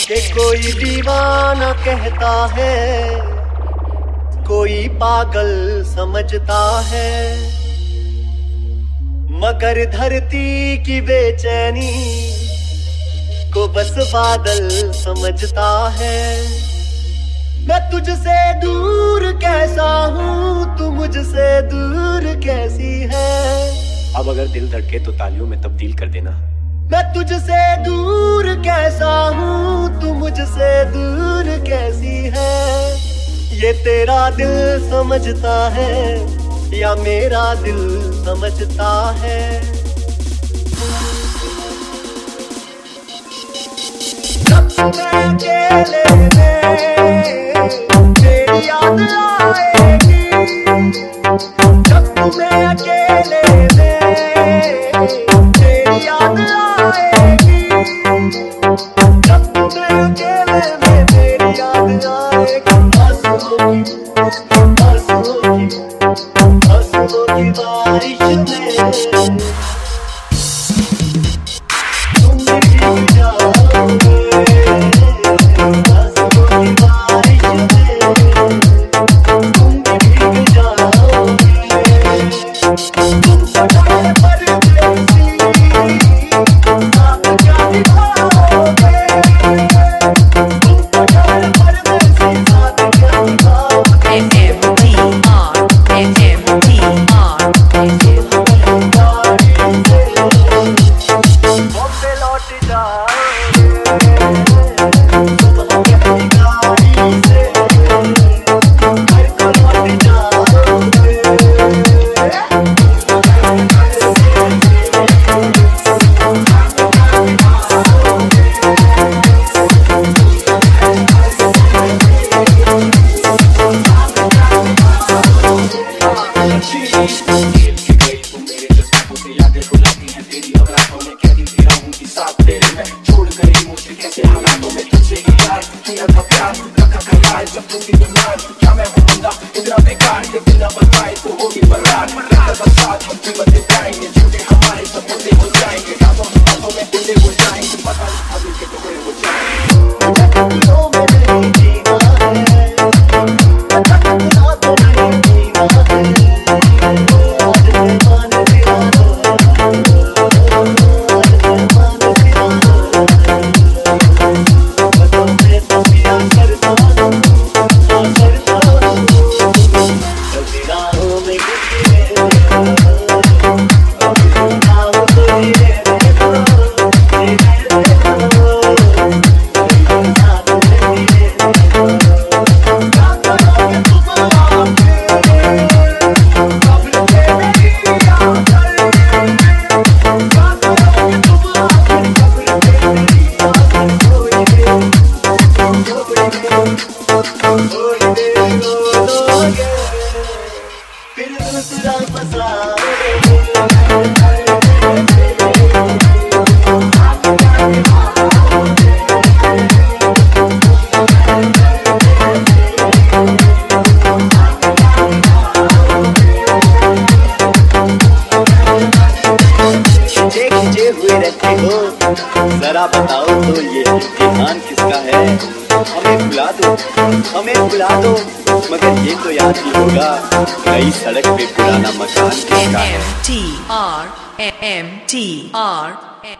कि कोई दीवाना कहता है, कोई पागल समझता है, मगर धरती की बेचैनी को बस बादल समझता है। मैं तुझसे दूर कैसा हूँ, तू मुझसे दूर कैसी है। अब अगर दिल धड़के तो तालियों में तब्दील कर देना। मैं तुझसे दूर कैसा हूँ, तू मुझसे दूर कैसी है। ये तेरा दिल समझता है या मेरा दिल समझता है। जब मैं अकेले में तेरी याद आएगी, जब मैं अकेले में तेरी याद आएगी, जब मैं अकेले में तेरी याद आएगी। आंसुओं की बारिश में तुम भीग जाओगे। आंसुओं की बारिश में तुम भीग जाओगे। तुम पढ़ाए परदेसी साथ क्या निभाओगे। तुम पढ़ाए परदेसी साथ क्या निभाओगे। बॉम्बे लौट जाओगे सुबह की गाड़ी से, घर को लौट जाओगे। जरा बताओ तो ये इम्तिहान किसका है। हमें भुला दो मगर ये तो याद ही होगा नई सड़क पे पुराना मकान किसका है। MTR